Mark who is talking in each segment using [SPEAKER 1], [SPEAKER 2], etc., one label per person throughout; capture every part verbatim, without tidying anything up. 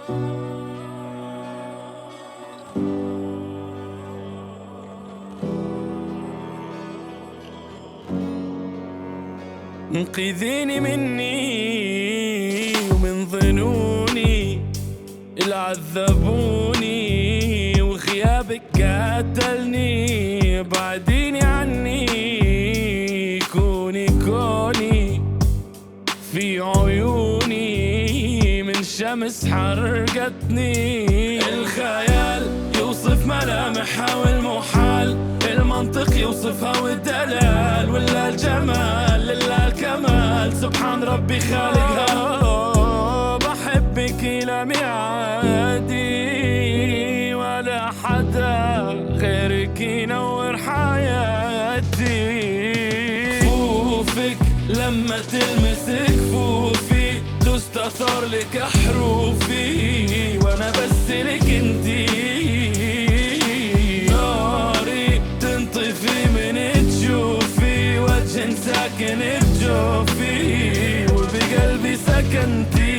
[SPEAKER 1] انقذيني مني ومن ظنوني اللي عذبوني، وغيابك قتلني. بعديني عني كوني كوني في عيوني، من شمس حرقتني. الخيال يوصف ملامحها والمحال، المنطق يوصفها والدلال، ولا الجمال لله الكمال، سبحان ربي خالقها. بحبك إلى ميعادي، ولا حدا غيرك ينور حياتي. كفوفك لما تلمس كفوفي، تستثار لك حروفي، وانا بس لك انتي. ناري تنطفي من تشوفي، وجه ساكن بجوفي، وبقلبي سكنتي.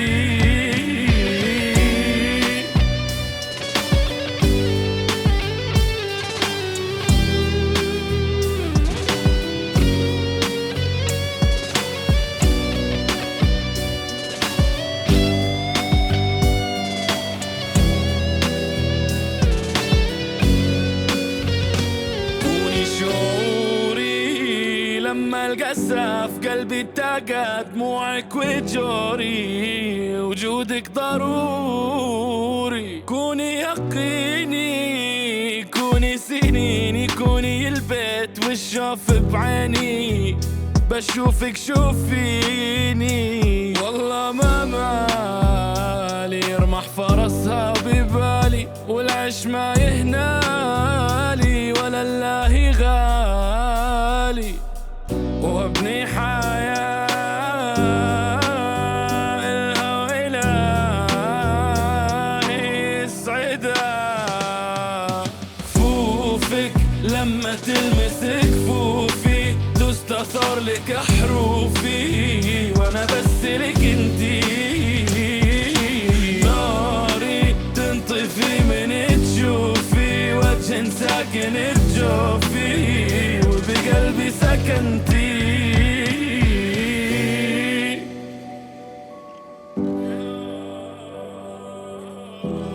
[SPEAKER 1] لما القسى في قلبي اتقى دموعك وجوري، وجودك ضروري. كوني يقيني، كوني سنيني، كوني البيت والشوف بعيني. بشوفك شوفيني، والله ما مالي يرمح فرسها ببالي، والعش ما يهنالي، ولا الله غالي. وابني حياة إلها وإلهي يسعدها. كفوفك لما تلمس كفوفي، تستثار لك حروفي، وانا بس لك انتي. ناري تنطفي من تشوفي، وجه ساكن بجوفي، وبقلبي سكنتي. Oh